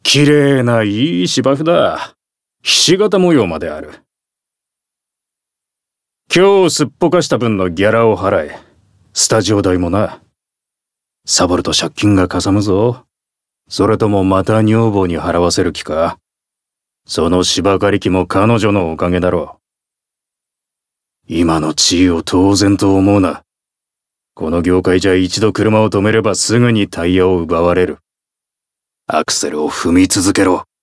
綺麗ないい芝生だ。ひし形模様まである。今日すっぽかした分のギャラを払え。スタジオ代もな。サボると借金がかさむぞ。それともまた女房に払わせる気か？その芝刈り機も彼女のおかげだろう。今の地位を当然と思うな。この業界じゃ一度車を止めればすぐにタイヤを奪われる。アクセルを踏み続けろ。